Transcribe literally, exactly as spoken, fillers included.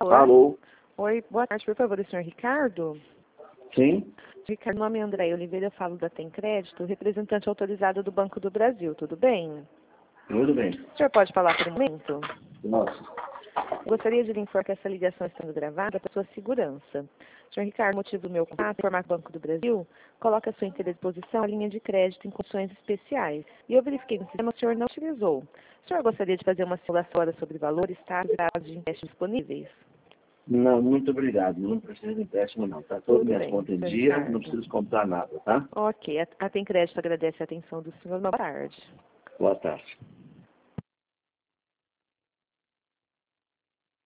Alô? Alô? Oi, boa tarde, por favor, o senhor Ricardo? Sim? Ricardo, meu nome é André Oliveira, eu falo da Tem Crédito, representante autorizado do Banco do Brasil, tudo bem? Tudo bem. O senhor pode falar por um momento? Nossa. Eu gostaria de lhe informar que essa ligação está sendo gravada para sua segurança. senhor Ricardo, o motivo do meu contato é informar que o Banco do Brasil coloca à sua inteira disposição a linha de crédito em condições especiais. E eu verifiquei no sistema que o senhor não utilizou. O senhor gostaria de fazer uma simulação agora sobre valores, taxas e prazos de empréstimo disponíveis? Não, muito obrigado. Não preciso de empréstimo, não. Tá todas Tudo minhas bem, contas em senhor dia, Ricardo. não preciso comprar nada, tá? Ok, a, a Tem Crédito agradece a atenção do senhor. Boa tarde. Boa tarde.